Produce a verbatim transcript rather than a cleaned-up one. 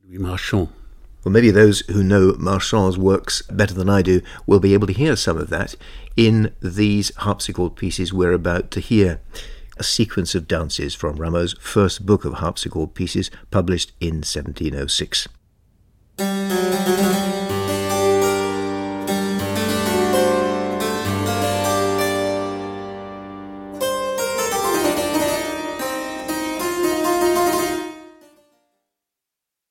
Louis Marchand. Well, maybe those who know Marchand's works better than I do will be able to hear some of that in these harpsichord pieces we're about to hear. A sequence of dances from Rameau's first book of harpsichord pieces, published in seventeen oh six.